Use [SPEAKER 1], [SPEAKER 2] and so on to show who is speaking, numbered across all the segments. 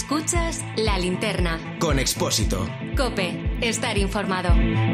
[SPEAKER 1] Escuchas La Linterna.
[SPEAKER 2] Con Expósito.
[SPEAKER 1] COPE. Estar informado.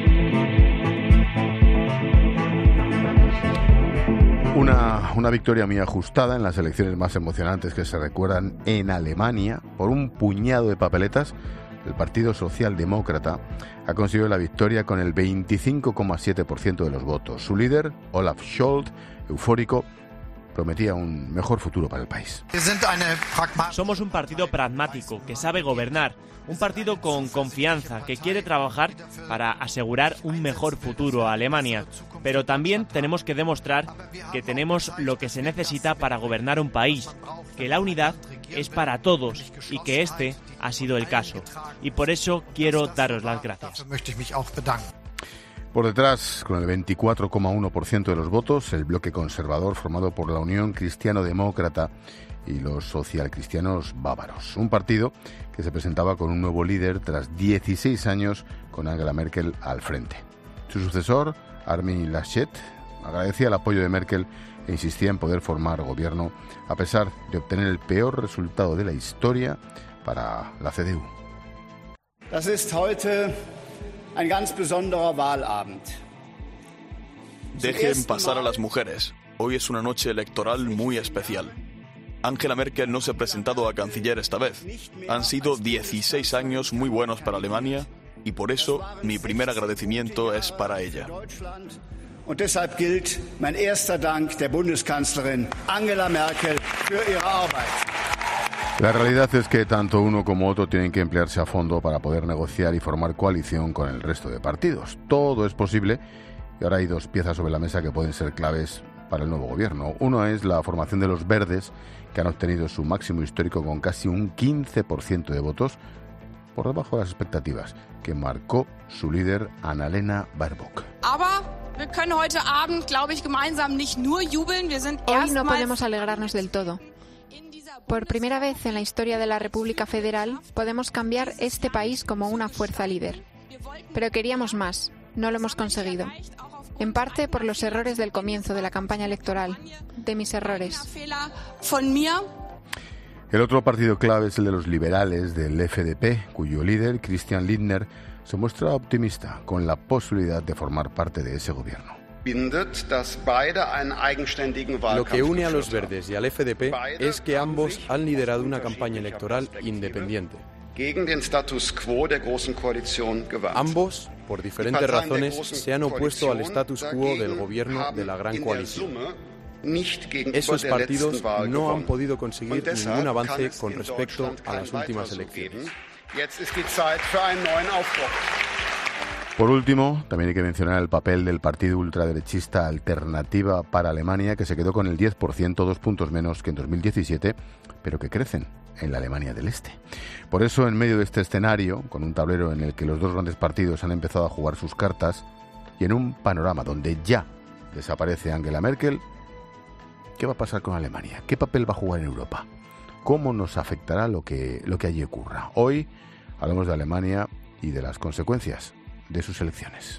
[SPEAKER 3] Una victoria muy ajustada en las elecciones más emocionantes que se recuerdan en Alemania. Por un puñado de papeletas, el Partido Socialdemócrata ha conseguido la victoria con el 25,7% de los votos. Su líder, Olaf Scholz, eufórico, prometía un mejor futuro para el país.
[SPEAKER 4] Somos un partido pragmático que sabe gobernar, un partido con confianza que quiere trabajar para asegurar un mejor futuro a Alemania. Pero también tenemos que demostrar que tenemos lo que se necesita para gobernar un país, que la unidad es para todos y que este ha sido el caso. Y por eso quiero daros las gracias.
[SPEAKER 3] Por detrás, con el 24,1% de los votos, el bloque conservador formado por la Unión Cristiano-Demócrata y los socialcristianos bávaros. Un partido que se presentaba con un nuevo líder tras 16 años con Angela Merkel al frente. Su sucesor, Armin Laschet, agradecía el apoyo de Merkel e insistía en poder formar gobierno a pesar de obtener el peor resultado de la historia para la CDU.
[SPEAKER 5] Das ist heute ein ganz besonderer Wahlabend.
[SPEAKER 6] Dejen pasar a las mujeres. Hoy es una noche electoral muy especial. Angela Merkel no se ha presentado a canciller esta vez. Han sido 16 años muy buenos para Alemania y por eso mi primer agradecimiento es para ella.
[SPEAKER 5] Und deshalb gilt mein erster Dank der Bundeskanzlerin Angela Merkel für ihre Arbeit.
[SPEAKER 3] La realidad es que tanto uno como otro tienen que emplearse a fondo para poder negociar y formar coalición con el resto de partidos. Todo es posible y ahora hay dos piezas sobre la mesa que pueden ser claves para el nuevo gobierno. Uno es la formación de los verdes, que han obtenido su máximo histórico con casi un 15% de votos, por debajo de las expectativas que marcó su líder Annalena Baerbock.
[SPEAKER 7] Hoy no podemos alegrarnos del todo. Por primera vez en la historia de la República Federal podemos cambiar este país como una fuerza líder. Pero queríamos más, no lo hemos conseguido. En parte por los errores del comienzo de la campaña electoral, de mis errores.
[SPEAKER 3] El otro partido clave es el de los liberales del FDP, cuyo líder, Christian Lindner, se muestra optimista con la posibilidad de formar parte de ese gobierno.
[SPEAKER 8] Lo que une a los verdes y al FDP es que ambos han liderado una campaña electoral independiente. Ambos, por diferentes razones, se han opuesto al status quo del gobierno de la Gran Coalición. Esos partidos no han podido conseguir ningún avance con respecto a las últimas elecciones.
[SPEAKER 3] Por último, también hay que mencionar el papel del partido ultraderechista Alternativa para Alemania, que se quedó con el 10%, 2 puntos menos que en 2017, pero que crecen en la Alemania del Este. Por eso, en medio de este escenario, con un tablero en el que los dos grandes partidos han empezado a jugar sus cartas, y en un panorama donde ya desaparece Angela Merkel, ¿qué va a pasar con Alemania? ¿Qué papel va a jugar en Europa? ¿Cómo nos afectará lo que allí ocurra? Hoy hablamos de Alemania y de las consecuencias de sus elecciones.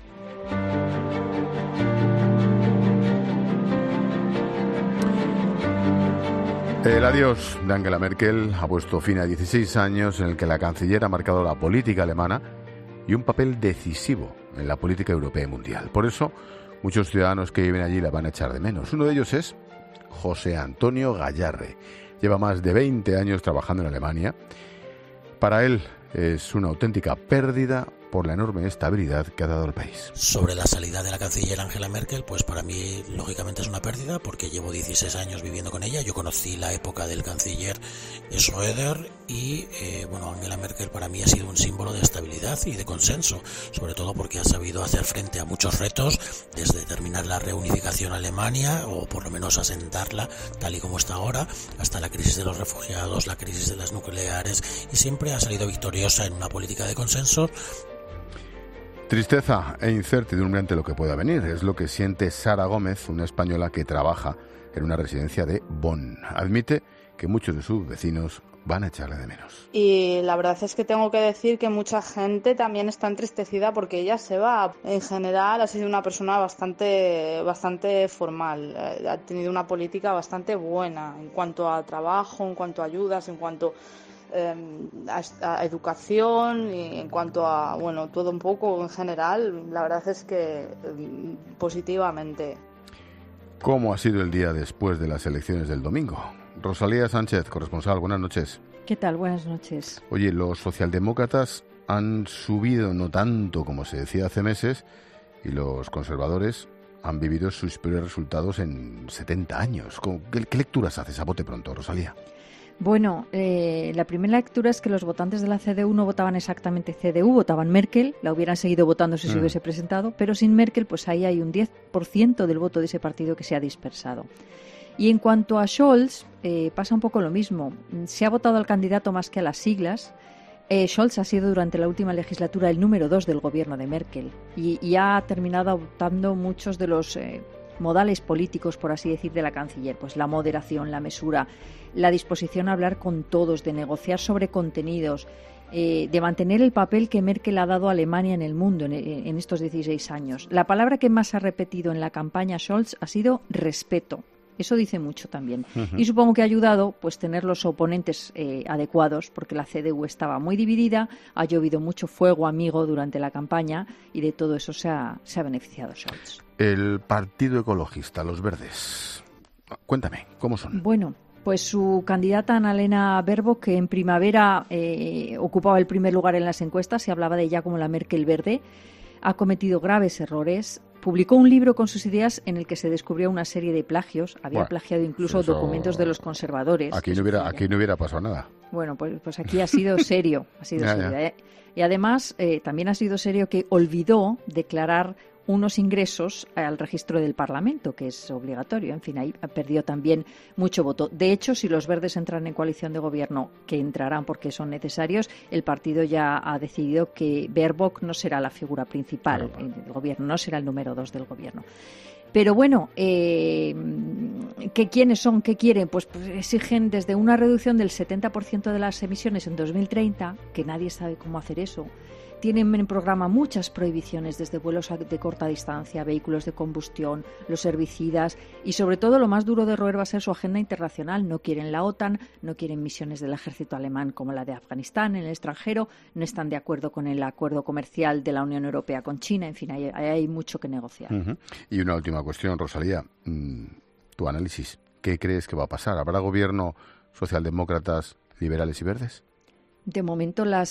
[SPEAKER 3] El adiós de Angela Merkel ha puesto fin a 16 años en el que la canciller ha marcado la política alemana y un papel decisivo en la política europea y mundial. Por eso, muchos ciudadanos que viven allí la van a echar de menos. Uno de ellos es José Antonio Gallarre. Lleva más de 20 años trabajando en Alemania. Para él es una auténtica pérdida por la enorme estabilidad que ha dado al país.
[SPEAKER 9] Sobre la salida de la canciller Angela Merkel, pues para mí lógicamente es una pérdida porque llevo 16 años viviendo con ella. Yo conocí la época del canciller Schröder y Angela Merkel para mí ha sido un símbolo de estabilidad y de consenso, sobre todo porque ha sabido hacer frente a muchos retos, desde terminar la reunificación a Alemania o por lo menos asentarla tal y como está ahora, hasta la crisis de los refugiados, la crisis de las nucleares, y siempre ha salido victoriosa en una política de consenso.
[SPEAKER 3] Tristeza e incertidumbre ante lo que pueda venir. Es lo que siente Sara Gómez, una española que trabaja en una residencia de Bonn. Admite que muchos de sus vecinos van a echarle de menos.
[SPEAKER 10] Y la verdad es que tengo que decir que mucha gente también está entristecida porque ella se va. En general ha sido una persona bastante formal. Ha tenido una política bastante buena en cuanto a trabajo, en cuanto a ayudas, en cuanto a educación y en cuanto a, bueno, todo un poco en general, la verdad es que positivamente.
[SPEAKER 3] ¿Cómo ha sido el día después de las elecciones del domingo? Rosalía Sánchez, corresponsal, buenas noches.
[SPEAKER 2] ¿Qué tal? Buenas noches.
[SPEAKER 3] Oye, los socialdemócratas han subido no tanto como se decía hace meses y los conservadores han vivido sus peores resultados en 70 años. ¿Qué lecturas haces a bote pronto, Rosalía?
[SPEAKER 2] Bueno, la primera lectura es que los votantes de la CDU no votaban exactamente CDU, votaban Merkel, la hubieran seguido votando si se hubiese presentado, pero sin Merkel pues ahí hay un 10% del voto de ese partido que se ha dispersado. Y en cuanto a Scholz, pasa un poco lo mismo. Se ha votado al candidato más que a las siglas. Scholz ha sido durante la última legislatura el número 2 del gobierno de Merkel y ha terminado adoptando muchos de los modales políticos, por así decir, de la canciller, pues la moderación, la mesura, la disposición a hablar con todos, de negociar sobre contenidos, de mantener el papel que Merkel ha dado a Alemania en el mundo en estos 16 años. La palabra que más ha repetido en la campaña Scholz ha sido respeto. Eso dice mucho también. Uh-huh. Y supongo que ha ayudado pues tener los oponentes adecuados, porque la CDU estaba muy dividida, ha llovido mucho fuego amigo durante la campaña y de todo eso se ha beneficiado Scholz.
[SPEAKER 3] El Partido Ecologista, los Verdes. Cuéntame, ¿cómo son?
[SPEAKER 2] Bueno, pues su candidata Annalena Baerbock, que en primavera ocupaba el primer lugar en las encuestas, se hablaba de ella como la Merkel verde, ha cometido graves errores. Publicó un libro con sus ideas en el que se descubrió una serie de plagios. Había plagiado incluso documentos de los conservadores.
[SPEAKER 3] Aquí no hubiera pasado nada.
[SPEAKER 2] Bueno, pues aquí ha sido serio. Ya. Y además también ha sido serio que olvidó declarar unos ingresos al registro del Parlamento, que es obligatorio. En fin, ahí perdió también mucho voto. De hecho, si los verdes entran en coalición de gobierno, que entrarán porque son necesarios, el partido ya ha decidido que Baerbock no será la figura principal del gobierno, no será el número 2 del gobierno. Pero bueno, ¿quiénes son? ¿Qué quieren? Pues exigen desde una reducción del 70% de las emisiones en 2030, que nadie sabe cómo hacer eso. Tienen en programa muchas prohibiciones, desde vuelos de corta distancia, vehículos de combustión, los herbicidas y sobre todo lo más duro de roer va a ser su agenda internacional. No quieren la OTAN, no quieren misiones del ejército alemán como la de Afganistán en el extranjero, no están de acuerdo con el acuerdo comercial de la Unión Europea con China. En fin, hay mucho que negociar.
[SPEAKER 3] Uh-huh. Y una última cuestión, Rosalía, tu análisis. ¿Qué crees que va a pasar? ¿Habrá gobierno socialdemócratas, liberales y verdes?
[SPEAKER 2] De momento la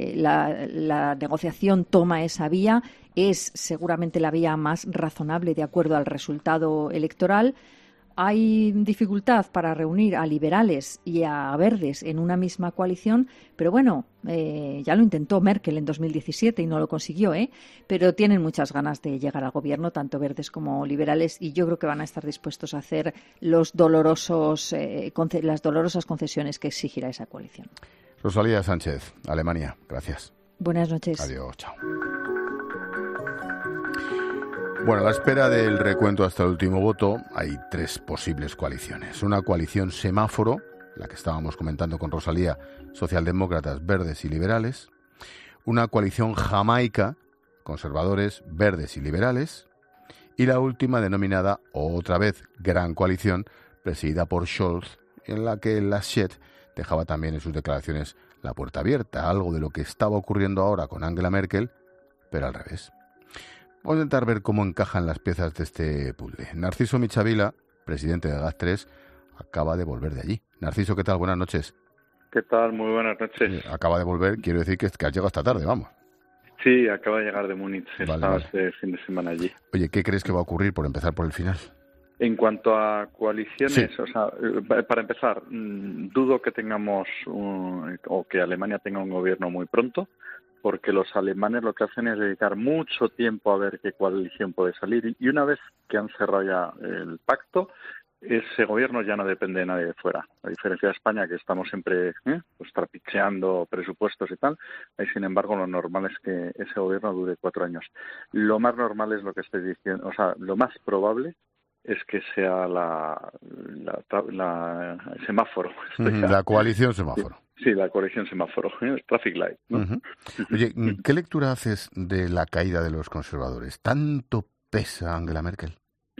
[SPEAKER 2] negociación toma esa vía, es seguramente la vía más razonable de acuerdo al resultado electoral. Hay dificultad para reunir a liberales y a verdes en una misma coalición, pero bueno, ya lo intentó Merkel en 2017 y no lo consiguió, pero tienen muchas ganas de llegar al gobierno, tanto verdes como liberales, y yo creo que van a estar dispuestos a hacer las dolorosas concesiones que exigirá esa coalición.
[SPEAKER 3] Rosalía Sánchez, Alemania, gracias.
[SPEAKER 2] Buenas noches.
[SPEAKER 3] Adiós, chao. Bueno, a la espera del recuento hasta el último voto, hay 3 posibles coaliciones. Una coalición semáforo, la que estábamos comentando con Rosalía, socialdemócratas, verdes y liberales. Una coalición jamaica, conservadores, verdes y liberales. Y la última denominada, otra vez, Gran Coalición, presidida por Scholz, en la que Laschet dejaba también en sus declaraciones la puerta abierta, algo de lo que estaba ocurriendo ahora con Angela Merkel, pero al revés. Vamos a intentar ver cómo encajan las piezas de este puzzle. Narciso Michavila, presidente de GAT3, acaba de volver de allí. Narciso, ¿qué tal? Buenas noches.
[SPEAKER 11] ¿Qué tal? Muy buenas noches.
[SPEAKER 3] Acaba de volver, quiero decir que has llegado esta tarde, vamos.
[SPEAKER 11] Sí, acaba de llegar de Múnich. Estaba este fin de semana allí.
[SPEAKER 3] Oye, ¿qué crees que va a ocurrir, por empezar por el final?
[SPEAKER 11] En cuanto a coaliciones,
[SPEAKER 3] sí.
[SPEAKER 11] O sea, para empezar, dudo que tengamos o que Alemania tenga un gobierno muy pronto, porque los alemanes lo que hacen es dedicar mucho tiempo a ver qué coalición puede salir, y una vez que han cerrado ya el pacto, ese gobierno ya no depende de nadie de fuera. A diferencia de España, que estamos siempre pues trapicheando presupuestos y tal, ahí sin embargo lo normal es que ese gobierno dure 4 años. Lo más normal es lo que estoy diciendo, o sea, lo más probable es que sea la semáforo.
[SPEAKER 3] La coalición semáforo.
[SPEAKER 11] Sí, la coalición semáforo, traffic light, ¿no?
[SPEAKER 3] Uh-huh. Oye, ¿qué lectura haces de la caída de los conservadores? ¿Tanto pesa Angela Merkel?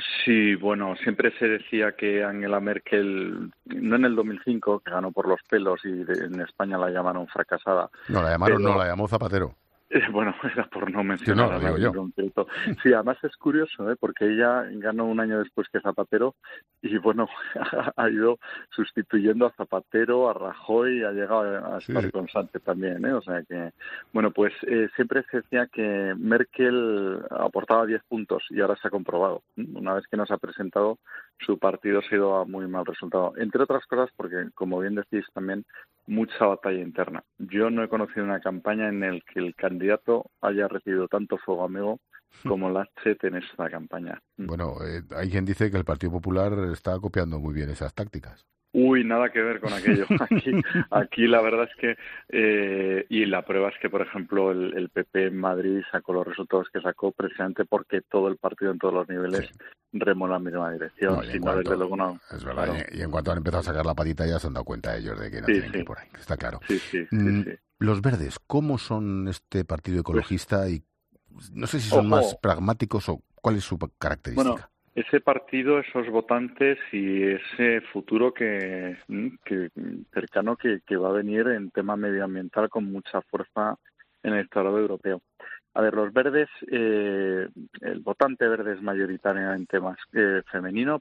[SPEAKER 11] Sí, bueno, siempre se decía que Angela Merkel, no en el 2005, que ganó por los pelos y en España la llamaron fracasada.
[SPEAKER 3] No, la llamaron, no, la llamó Zapatero.
[SPEAKER 11] Bueno, era por no mencionar
[SPEAKER 3] a nadie en
[SPEAKER 11] concreto. Sí, además es curioso, porque ella ganó un año después que Zapatero y, bueno, ha ido sustituyendo a Zapatero, a Rajoy y ha llegado a estar con Sánchez también, O sea que, bueno, pues siempre se decía que Merkel aportaba 10 puntos y ahora se ha comprobado. Una vez que nos ha presentado, su partido se ha ido a muy mal resultado. Entre otras cosas porque, como bien decís también, mucha batalla interna. Yo no he conocido una campaña en la que el candidato haya recibido tanto fuego amigo como Laschet en esta campaña.
[SPEAKER 3] Bueno, hay quien dice que el Partido Popular está copiando muy bien esas tácticas.
[SPEAKER 11] Uy, nada que ver con aquello. Aquí la verdad es que, y la prueba es que, por ejemplo, el PP en Madrid sacó los resultados que sacó precisamente porque todo el partido en todos los niveles remó en la misma dirección.
[SPEAKER 3] No, desde luego no. Es verdad, claro. Y en cuanto han empezado a sacar la patita ya se han dado cuenta ellos de que no tienen que ir por ahí. Está claro.
[SPEAKER 11] Sí.
[SPEAKER 3] Los verdes, ¿cómo son este partido ecologista? Y no sé si son más pragmáticos o cuál es su característica.
[SPEAKER 11] Bueno, ese partido, esos votantes y ese futuro que cercano que va a venir en tema medioambiental con mucha fuerza en el electorado europeo. A ver, los verdes, el votante verde es mayoritariamente más femenino,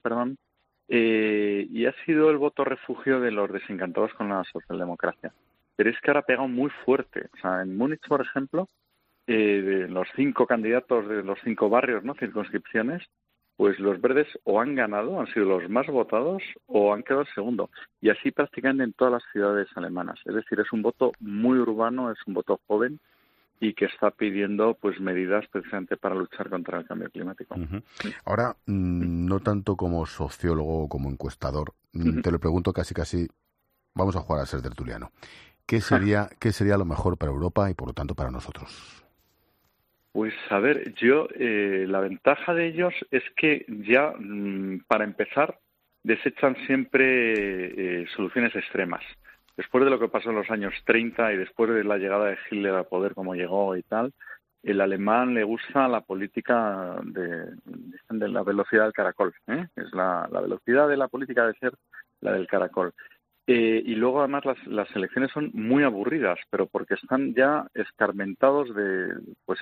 [SPEAKER 11] y ha sido el voto refugio de los desencantados con la socialdemocracia. Pero es que ahora ha pegado muy fuerte. O sea, en Múnich, por ejemplo, de los 5 candidatos de los 5 barrios, circunscripciones, pues los verdes o han ganado, han sido los más votados, o han quedado segundo. Y así prácticamente en todas las ciudades alemanas. Es decir, es un voto muy urbano, es un voto joven y que está pidiendo pues medidas precisamente para luchar contra el cambio climático.
[SPEAKER 3] Ahora, no tanto como sociólogo o como encuestador, te lo pregunto casi, vamos a jugar a ser tertuliano. ¿Qué sería lo mejor para Europa y por lo tanto para nosotros?
[SPEAKER 11] Pues a ver, la ventaja de ellos es que ya, para empezar, desechan siempre soluciones extremas. Después de lo que pasó en los años 30 y después de la llegada de Hitler al poder como llegó y tal, el alemán le gusta la política de la velocidad del caracol. Es la velocidad de la política debe ser la del caracol. Y luego, además, las elecciones son muy aburridas, pero porque están ya escarmentados de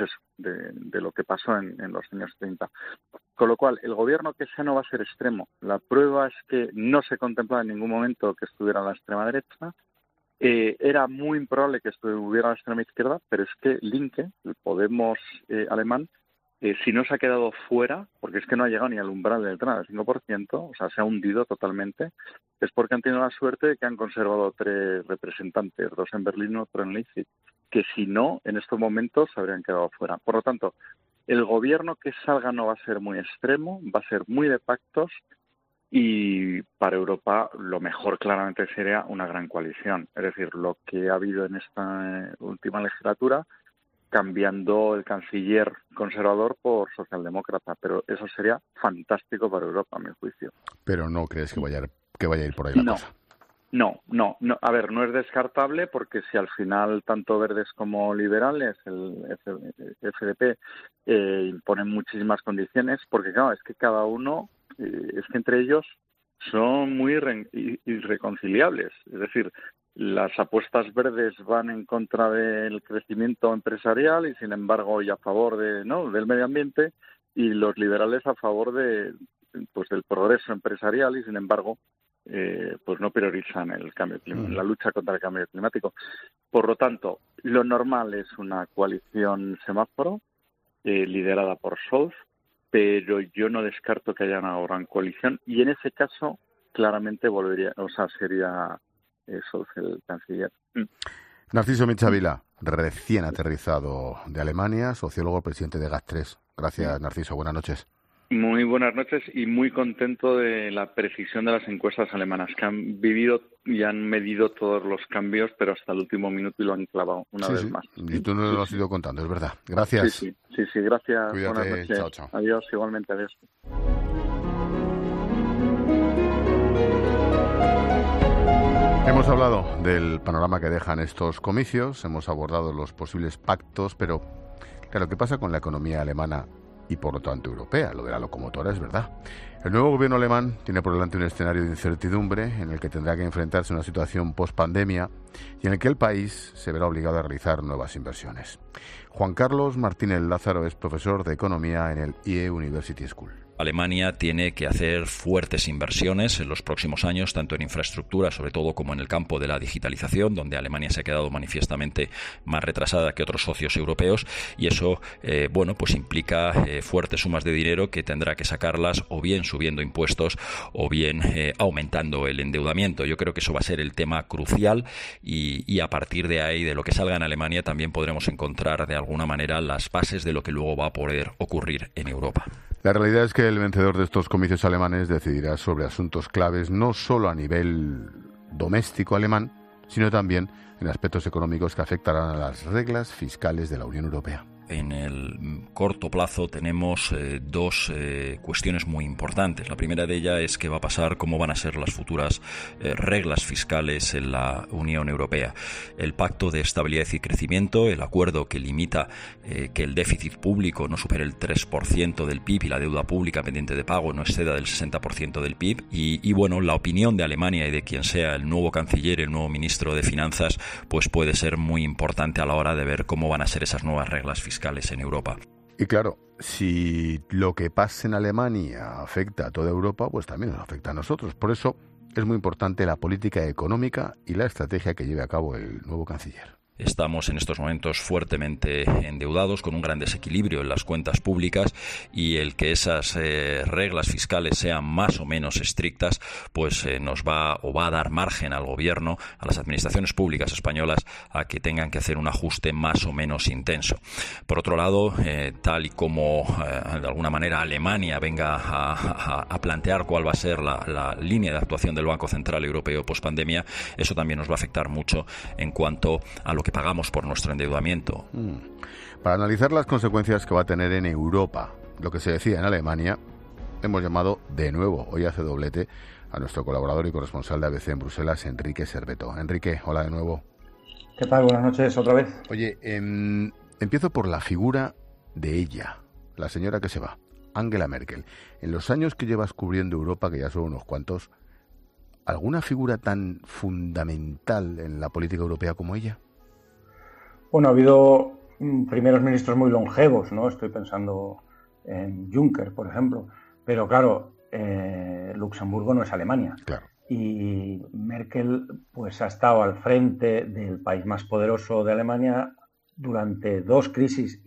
[SPEAKER 11] lo que pasó en los años 30. Con lo cual, el gobierno que sea no va a ser extremo. La prueba es que no se contemplaba en ningún momento que estuviera la extrema derecha. Era muy improbable que estuviera la extrema izquierda, pero es que Linke, el Podemos alemán, si no se ha quedado fuera, porque es que no ha llegado ni al umbral del 5%, o sea, se ha hundido totalmente, es porque han tenido la suerte de que han conservado 3 representantes, 2 en Berlín y otro en Leipzig, que si no, en estos momentos se habrían quedado fuera. Por lo tanto, el gobierno que salga no va a ser muy extremo, va a ser muy de pactos, y para Europa lo mejor claramente sería una gran coalición. Es decir, lo que ha habido en esta última legislatura, cambiando el canciller conservador por socialdemócrata, pero eso sería fantástico para Europa, a mi juicio.
[SPEAKER 3] Pero no crees que vaya a ir por ahí la cosa.
[SPEAKER 11] No. A ver, no es descartable porque si al final tanto verdes como liberales, el FDP, imponen muchísimas condiciones, porque claro, es que cada uno, es que entre ellos son muy irreconciliables. Es decir, las apuestas verdes van en contra del crecimiento empresarial y, sin embargo, y a favor del medio ambiente, y los liberales a favor del progreso empresarial y, sin embargo, pues no priorizan el cambio la lucha contra el cambio climático. Por lo tanto, lo normal es una coalición semáforo liderada por Scholz, pero yo no descarto que haya una gran coalición y en ese caso claramente sería Scholz el canciller.
[SPEAKER 3] Narciso Michavila, recién aterrizado de Alemania, sociólogo, presidente de GAT3. Gracias, Narciso. Buenas noches.
[SPEAKER 11] Muy buenas noches y muy contento de la precisión de las encuestas alemanas, que han vivido y han medido todos los cambios, pero hasta el último minuto y lo han clavado una vez más.
[SPEAKER 3] Y tú no lo has ido contando, es verdad. Gracias.
[SPEAKER 11] Sí, gracias.
[SPEAKER 3] Cuídate.
[SPEAKER 11] Buenas noches.
[SPEAKER 3] Chao.
[SPEAKER 11] Adiós, igualmente, adiós.
[SPEAKER 3] Hemos hablado del panorama que dejan estos comicios, hemos abordado los posibles pactos, pero claro, ¿qué pasa con la economía alemana y por lo tanto europea. Lo de la locomotora es verdad. El nuevo gobierno alemán tiene por delante un escenario de incertidumbre en el que tendrá que enfrentarse a una situación post-pandemia y en el que el país se verá obligado a realizar nuevas inversiones. Juan Carlos Martínez Lázaro es profesor de Economía en el IE University School.
[SPEAKER 12] Alemania tiene que hacer fuertes inversiones en los próximos años, tanto en infraestructura, sobre todo, como en el campo de la digitalización, donde Alemania se ha quedado manifiestamente más retrasada que otros socios europeos, y eso, pues implica fuertes sumas de dinero que tendrá que sacarlas o bien subiendo impuestos o bien aumentando el endeudamiento. Yo creo que eso va a ser el tema crucial y a partir de ahí, de lo que salga en Alemania, también podremos encontrar de alguna manera las bases de lo que luego va a poder ocurrir en Europa.
[SPEAKER 3] La realidad es que el vencedor de estos comicios alemanes decidirá sobre asuntos claves no solo a nivel doméstico alemán, sino también en aspectos económicos que afectarán a las reglas fiscales de la Unión Europea.
[SPEAKER 12] En el corto plazo tenemos dos cuestiones muy importantes. La primera de ellas es qué va a pasar, cómo van a ser las futuras reglas fiscales en la Unión Europea. El Pacto de Estabilidad y Crecimiento, el acuerdo que limita que el déficit público no supere el 3% del PIB y la deuda pública pendiente de pago no exceda del 60% del PIB. Y la opinión de Alemania y de quien sea el nuevo canciller, el nuevo ministro de Finanzas, pues puede ser muy importante a la hora de ver cómo van a ser esas nuevas reglas fiscales en Europa.
[SPEAKER 3] Y claro, si lo que pasa en Alemania afecta a toda Europa, pues también nos afecta a nosotros. Por eso es muy importante la política económica y la estrategia que lleve a cabo el nuevo canciller.
[SPEAKER 12] Estamos en estos momentos fuertemente endeudados, con un gran desequilibrio en las cuentas públicas, y el que esas reglas fiscales sean más o menos estrictas, pues nos va a dar margen al gobierno, a las administraciones públicas españolas, a que tengan que hacer un ajuste más o menos intenso. Por otro lado, tal y como de alguna manera Alemania venga a plantear cuál va a ser la línea de actuación del Banco Central Europeo post-pandemia, eso también nos va a afectar mucho en cuanto a lo que pagamos por nuestro endeudamiento.
[SPEAKER 3] Para analizar las consecuencias que va a tener en Europa lo que se decía en Alemania, hemos llamado de nuevo, hoy hace doblete, a nuestro colaborador y corresponsal de ABC en Bruselas, Enrique Serveto. Enrique, hola de nuevo.
[SPEAKER 13] ¿Qué tal? Buenas noches otra vez.
[SPEAKER 3] Oye, empiezo por la figura de ella, la señora que se va, Angela Merkel. En los años que llevas cubriendo Europa, que ya son unos cuantos, ¿alguna figura tan fundamental en la política europea como ella?
[SPEAKER 13] Bueno, ha habido primeros ministros muy longevos, ¿no? Estoy pensando en Juncker, por ejemplo. Pero claro, Luxemburgo no es Alemania.
[SPEAKER 3] Claro.
[SPEAKER 13] Y Merkel pues ha estado al frente del país más poderoso de Alemania durante dos crisis,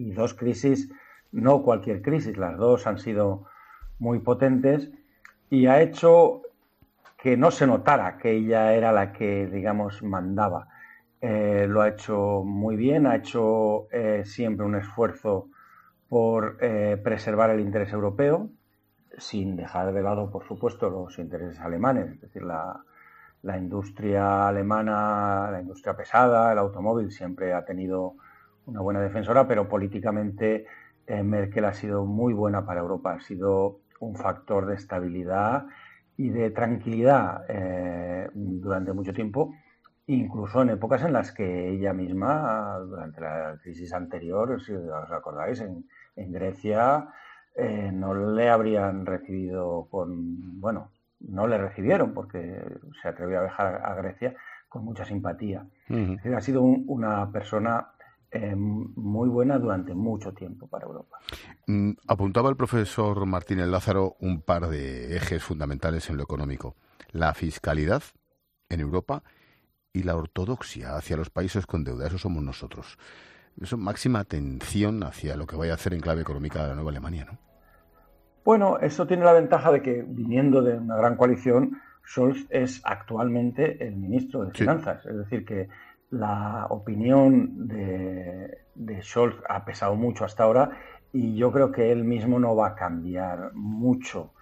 [SPEAKER 13] no cualquier crisis, las dos han sido muy potentes, y ha hecho que no se notara que ella era la que, digamos, mandaba. Lo ha hecho muy bien, ha hecho siempre un esfuerzo por preservar el interés europeo, sin dejar de lado, por supuesto, los intereses alemanes. Es decir, la industria alemana, la industria pesada, el automóvil, siempre ha tenido una buena defensora, pero políticamente Merkel ha sido muy buena para Europa, ha sido un factor de estabilidad y de tranquilidad durante mucho tiempo, incluso en épocas en las que ella misma, durante la crisis anterior, si os acordáis, en Grecia, no le habrían recibido no le recibieron porque se atrevió a viajar a Grecia con mucha simpatía. Uh-huh. Ha sido una persona muy buena durante mucho tiempo para Europa.
[SPEAKER 3] Apuntaba el profesor Martínez Lázaro un par de ejes fundamentales en lo económico: la fiscalidad en Europa y la ortodoxia hacia los países con deuda. Eso somos nosotros. Eso, máxima atención hacia lo que vaya a hacer en clave económica de la nueva Alemania, ¿no?
[SPEAKER 13] Bueno, eso tiene la ventaja de que, viniendo de una gran coalición, Scholz es actualmente el ministro de Finanzas. Sí. Es decir, que la opinión de Scholz ha pesado mucho hasta ahora, y yo creo que él mismo no va a cambiar mucho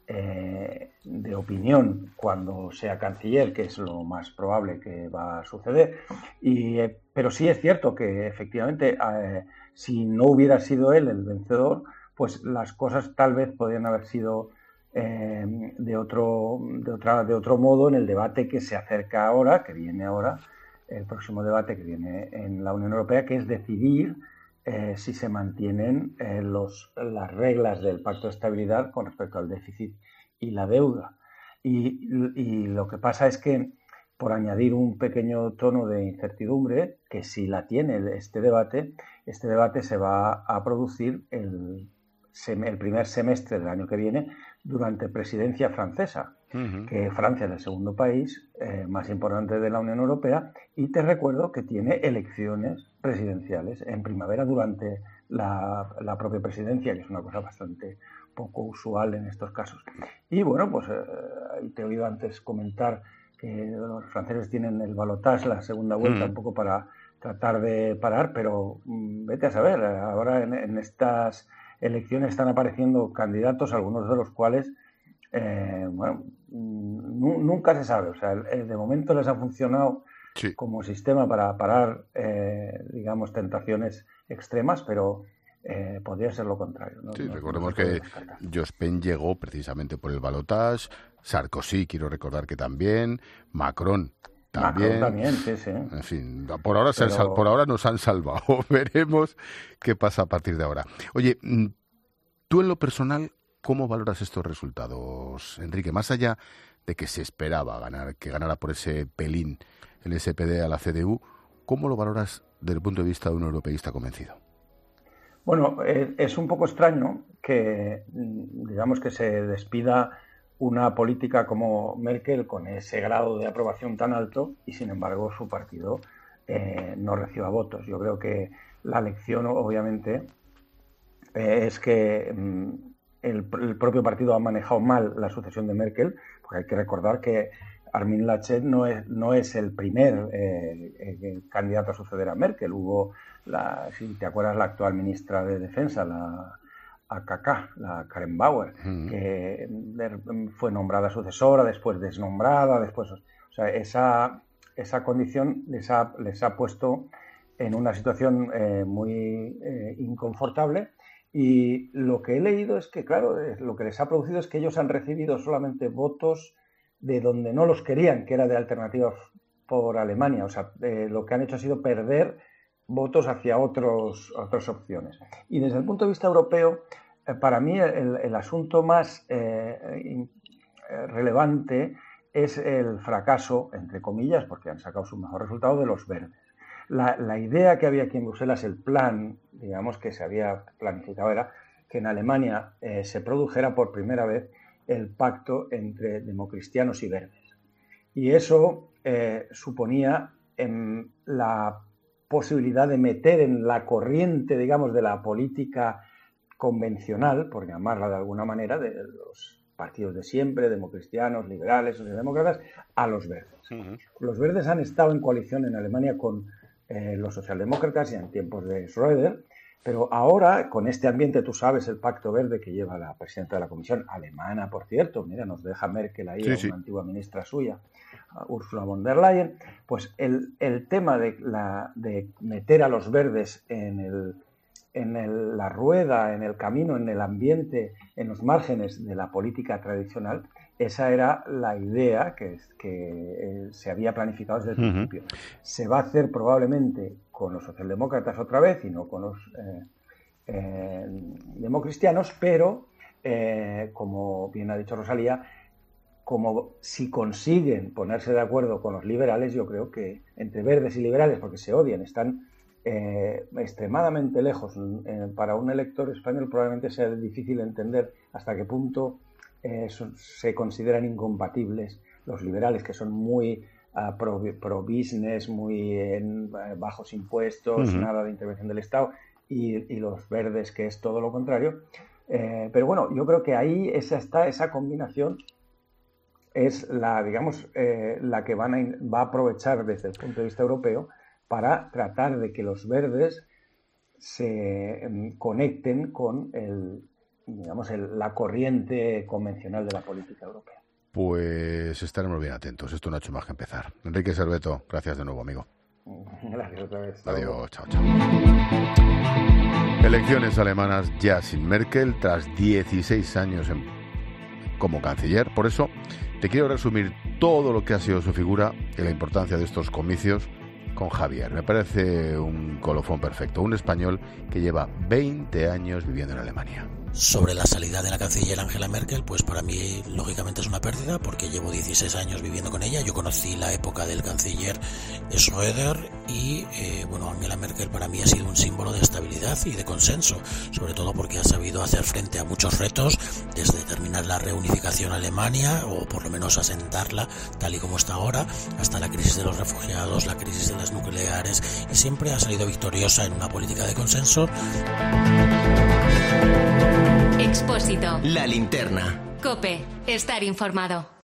[SPEAKER 13] de opinión cuando sea canciller, que es lo más probable que va a suceder. Pero sí es cierto que efectivamente si no hubiera sido él el vencedor, pues las cosas tal vez podrían haber sido de otro modo en el debate que se acerca ahora, que viene ahora, el próximo debate que viene en la Unión Europea, que es decidir si se mantienen las reglas del Pacto de Estabilidad con respecto al déficit y la deuda. Y lo que pasa es que, por añadir un pequeño tono de incertidumbre, que si la tiene este debate se va a producir el primer semestre del año que viene durante presidencia francesa, que Francia es el segundo país más importante de la Unión Europea, y te recuerdo que tiene elecciones presidenciales en primavera durante la propia presidencia, que es una cosa bastante poco usual en estos casos. Y bueno, pues te he oído antes comentar que los franceses tienen el balotage, la segunda vuelta, un poco para tratar de parar, pero vete a saber, ahora en estas elecciones están apareciendo candidatos, algunos de los cuales, nunca se sabe. O sea, de momento les ha funcionado como sistema para parar, digamos, tentaciones extremas, pero podría ser lo contrario, ¿no?
[SPEAKER 3] Sí, recordemos que Jospin llegó precisamente por el balotage, Sarkozy, quiero recordar que también, Macron también,
[SPEAKER 13] sí.
[SPEAKER 3] En fin, por ahora nos han salvado. Veremos qué pasa a partir de ahora. Oye, tú en lo personal, ¿cómo valoras estos resultados, Enrique? Más allá de que se esperaba que ganara por ese pelín el SPD a la CDU, ¿cómo lo valoras desde el punto de vista de un europeísta convencido?
[SPEAKER 13] Bueno, es un poco extraño que, digamos, que se despida una política como Merkel con ese grado de aprobación tan alto y, sin embargo, su partido no reciba votos. Yo creo que la lección, obviamente, es que el propio partido ha manejado mal la sucesión de Merkel, porque hay que recordar que Armin Laschet no es el primer candidato a suceder a Merkel. Hubo, si te acuerdas, la actual ministra de Defensa, la AKK, la Karen Bauer, que fue nombrada sucesora, después desnombrada, después... O sea, esa condición les ha puesto en una situación muy inconfortable, y lo que he leído es que, claro, lo que les ha producido es que ellos han recibido solamente votos de donde no los querían, que era de Alternativa por Alemania. O sea, lo que han hecho ha sido perder votos hacia otras opciones. Y desde el punto de vista europeo, para mí el asunto más relevante es el fracaso, entre comillas, porque han sacado su mejor resultado, de los verdes. La idea que había aquí en Bruselas, el plan, digamos, que se había planificado, era que en Alemania se produjera por primera vez el pacto entre democristianos y verdes. Y eso suponía la posibilidad de meter en la corriente, digamos, de la política convencional, por llamarla de alguna manera, de los partidos de siempre, democristianos, liberales, socialdemócratas, a los verdes. Los verdes han estado en coalición en Alemania con los socialdemócratas y en tiempos de Schröder, pero ahora, con este ambiente, tú sabes, el pacto verde que lleva la presidenta de la Comisión, alemana, por cierto, mira, nos deja Merkel ahí, una antigua ministra suya, Ursula von der Leyen, pues el tema de meter a los verdes en la rueda, en el camino, en el ambiente, en los márgenes de la política tradicional, esa era la idea que se había planificado desde el principio. Se va a hacer probablemente con los socialdemócratas otra vez y no con los democristianos, pero, como bien ha dicho Rosalía, como si consiguen ponerse de acuerdo con los liberales, yo creo que entre verdes y liberales, porque se odian, están extremadamente lejos. Para un elector español probablemente sea difícil entender hasta qué punto se consideran incompatibles los liberales, que son muy pro business, muy bajos impuestos, nada de intervención del Estado, y los verdes, que es todo lo contrario. Pero bueno, yo creo que ahí esa combinación es la que va a aprovechar desde el punto de vista europeo para tratar de que los verdes se conecten con la corriente convencional de la política europea.
[SPEAKER 3] Pues estaremos bien atentos. Esto no ha hecho más que empezar. Enrique Serveto, gracias de nuevo, amigo.
[SPEAKER 13] Gracias otra vez.
[SPEAKER 3] Adiós, chao. Elecciones alemanas ya sin Merkel, tras 16 años como canciller. Por eso te quiero resumir todo lo que ha sido su figura y la importancia de estos comicios con Javier. Me parece un colofón perfecto. Un español que lleva 20 años viviendo en Alemania.
[SPEAKER 9] Sobre la salida de la canciller Angela Merkel, pues para mí lógicamente es una pérdida porque llevo 16 años viviendo con ella. Yo conocí la época del canciller Schröder y Angela Merkel para mí ha sido un símbolo de estabilidad y de consenso, sobre todo porque ha sabido hacer frente a muchos retos, desde terminar la reunificación Alemania o por lo menos asentarla tal y como está ahora, hasta la crisis de los refugiados, la crisis de las nucleares, y siempre ha salido victoriosa en una política de consenso.
[SPEAKER 1] Expósito.
[SPEAKER 14] La linterna.
[SPEAKER 1] COPE. Estar informado.